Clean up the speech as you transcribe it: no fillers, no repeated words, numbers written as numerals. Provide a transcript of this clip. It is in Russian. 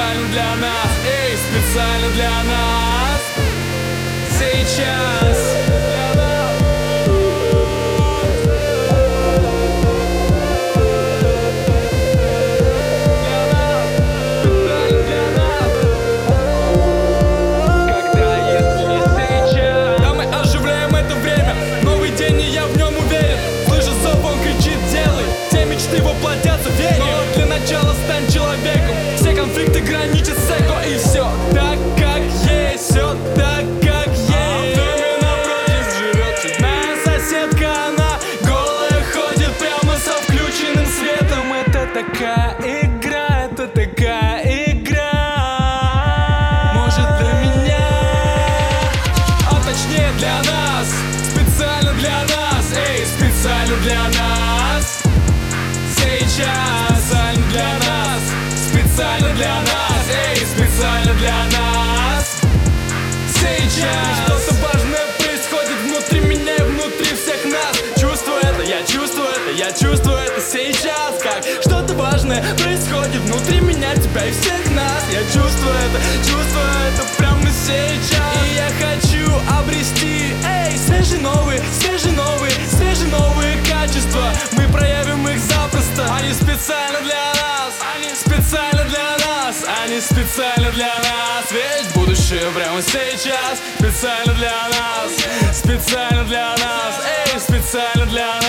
специально для нас, эй, специально для нас. Сейчас. Воплотятся в вере. Но для начала стань человеком. Все конфликты граничат с эго. И все так, как есть. Все так, как есть. В доме напротив живет чудная соседка. Она голая ходит прямо со включенным светом. Это такая игра, это такая игра. Может для меня, а точнее для нас. Специально для нас, эй, специально для нас. Сейчас специально для нас, специально для нас, эй, специально для нас. Сейчас что-то важное происходит внутри меня и внутри всех нас. Чувствую это, я чувствую это, я чувствую это сейчас. Как что-то важное происходит внутри меня, тебя и всех нас. Я чувствую это прямо сейчас. И я хочу обрести, эй, свежие новые качества. Мы проявим их запросто. Они специально для нас, они специально для нас, они специально для нас. Ведь будущее прямо сейчас специально для нас, специально для нас, эй, специально для нас.